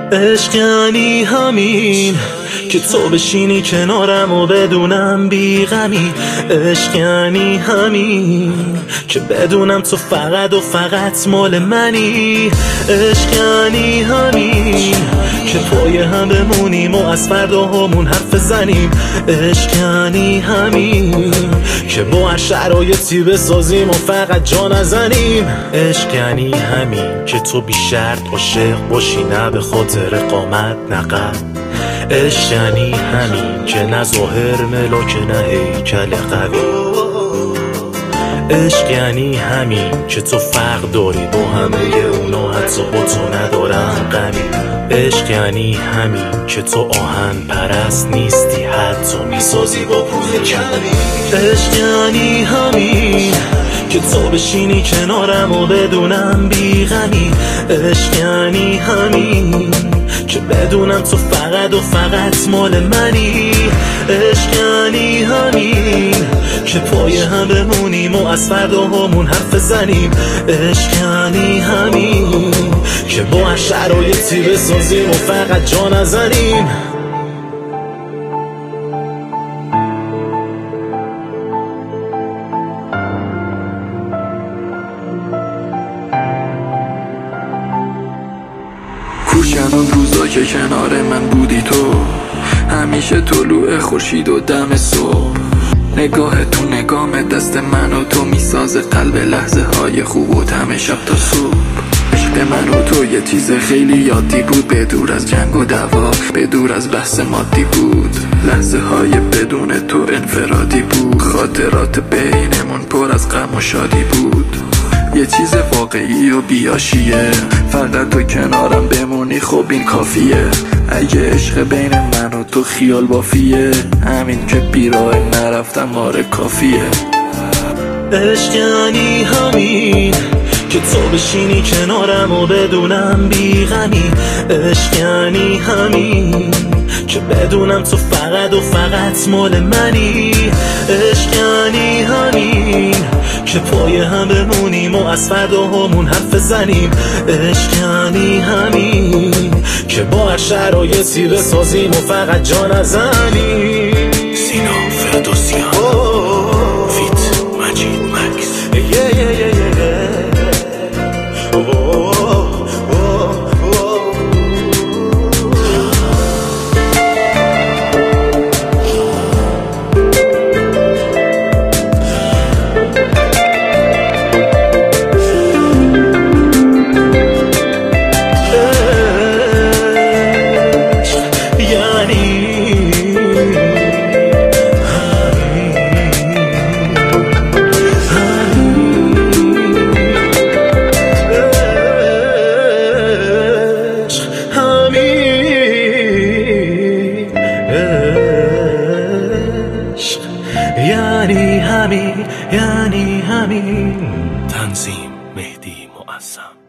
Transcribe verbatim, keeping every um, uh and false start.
عشق یعنی همین که تو بشینی کنارم و بدونم بیغمی. عشق یعنی همین که بدونم تو فقط و فقط مال منی. عشق یعنی همین که پای هم بمونیم و از فردا همون حرف زنیم. عشق یعنی همین که با هر شرایطی بسازیم و فقط جا نزنیم. عشق یعنی همین که تو بی شرط عاشق باشی، نه به خاطر قامت نه قد. عشق یعنی همین که نه ظاهر ملاک نه هیکل قوی. عشق یعنی همین که تو فرق داری با همه اونا، حتی با تو ندارم غمی. عشق یعنی همین که تو آهن پرست نیستی، حتی میسازی با پول کمی. عشق یعنی همین که تو بشینی کنارم و بدونم بیغمی. عشق یعنی همین که بدونم تو فقط و فقط مال منی. عشق یعنی همین که پای هم بمونیم و از فردا همون حرف زنیم. عشق یعنی همین که با هر شرایطی بسازیم و فقط جا نزنیم. کوشن اون روزا که کنار من بودی تو، همیشه طلوع خورشید و دم صبح. نگاه تو نگام دست من و تو میسازه قلب لحظه های خوب و دم شب تا صبح. عشق من و تو یه چیز خیلی یادی بود، به دور از جنگ و دعوا، به دور از بحث مادی بود. لحظه های بدون تو انفرادی بود، خاطرات بینمون پر از غم و شادی بود. یه چیز واقعی و بیاشیه، فقط تو کنارم بمونی خب این کافیه. اگه عشق بین من و تو خیال بافیه، همین که بیراه نرفتم آره کافیه. عشق یعنی همین که تو بشینی کنارم و بدونم بیغمی. عشق یعنی همین که بدونم تو فقط و فقط مال منی. عشق یعنی همین که پای هم بمونیم و از فردا همون حرف زنیم. عشق یعنی همین که با هر شرایطی بسازیم و فقط جا نزنیم. سینا فردوسیان فیت مجید مکس. یعنی همین، یعنی همین. تنظیم مهدی معظم.